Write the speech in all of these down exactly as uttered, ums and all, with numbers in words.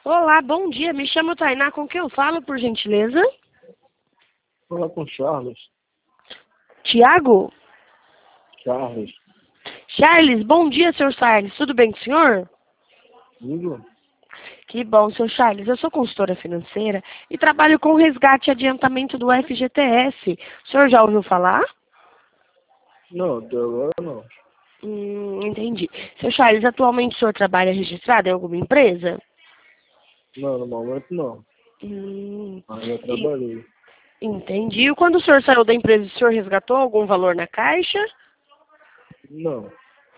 Olá, bom dia. Me chamo Tainá. Com quem eu falo, por gentileza? Falar com Charles. Tiago? Charles. Charles, bom dia, senhor Charles. Tudo bem com o senhor? Digo? Que bom, senhor Charles. Eu sou consultora financeira e trabalho com resgate e adiantamento do F G T S. O senhor já ouviu falar? Não, até agora não. Hum, entendi. Senhor Charles, atualmente o senhor trabalha registrado em alguma empresa? Não, no momento não. Hum, Mas já e- trabalhei. entendi. E quando o senhor saiu da empresa, o senhor resgatou algum valor na caixa? Não.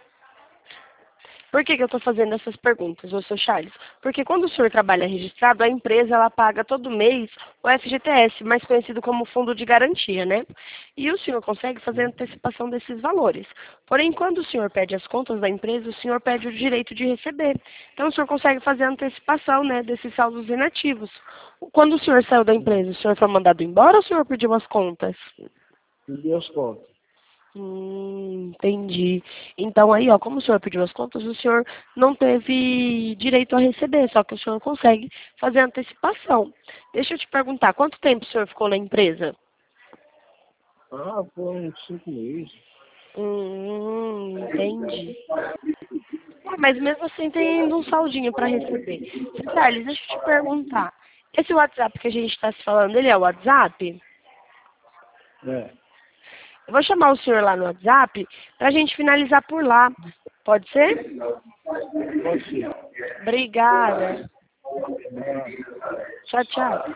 Por que que eu estou fazendo essas perguntas, ô seu Charles? Porque quando o senhor trabalha registrado, a empresa ela paga todo mês o F G T S, mais conhecido como Fundo de Garantia, né? E o senhor consegue fazer antecipação desses valores. Porém, quando o senhor pede as contas da empresa, o senhor perde o direito de receber. Então, o senhor consegue fazer a antecipação, né, desses saldos inativos. Quando o senhor saiu da empresa, o senhor foi mandado embora ou o senhor pediu as contas? Pedi as contas. Hum, entendi. Então aí, ó, como o senhor pediu as contas, o senhor não teve direito a receber, só que o senhor consegue fazer antecipação. Deixa eu te perguntar, quanto tempo o senhor ficou na empresa? Ah, foi uns cinco meses. Hum, entendi. Ah, mas mesmo assim tem ainda um saldinho para receber. Seu Charles, deixa eu te perguntar. Esse WhatsApp que a gente está se falando, ele é o WhatsApp? É. Eu vou chamar o senhor lá no WhatsApp para a gente finalizar por lá. Pode ser? Pode ser. Obrigada. Tchau, tchau.